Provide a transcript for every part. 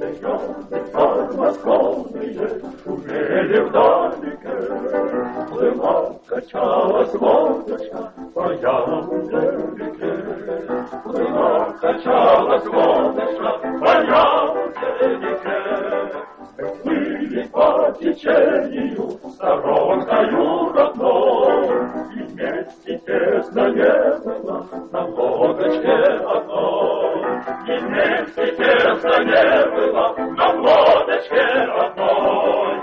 Подмосковные шумели вдалеке, плыла, качалась лодочка по Яузной реке. Плыла, качалась лодочка по Яузной реке. Плыли по течению сторонкою родной, и вместе тесно не было на лодочке одной. И вместе тесно не было на лодочке одной.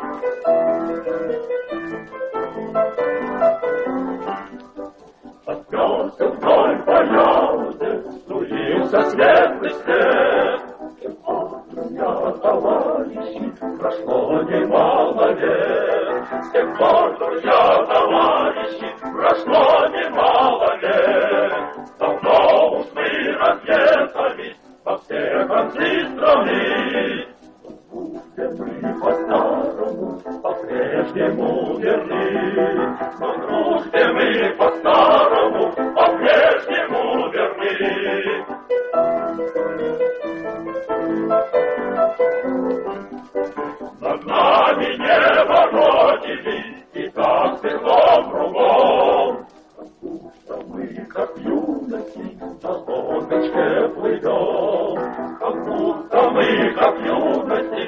Поднялся вдоль по Яузе, струился светлый свет. Друзья, товарищи, прошло немало лет. С тех пор, друзья, товарищи, прошло немало лет. Давно уж мы разъехались во все концы страны. Мы по-старому, по-прежнему верны. Но дружбе мы по-старому, по-прежнему верны. Над нами небо Родины, и так светло кругом. Как будто мы, как юноки, на лодочке плывем. Как будто мы, как юноки,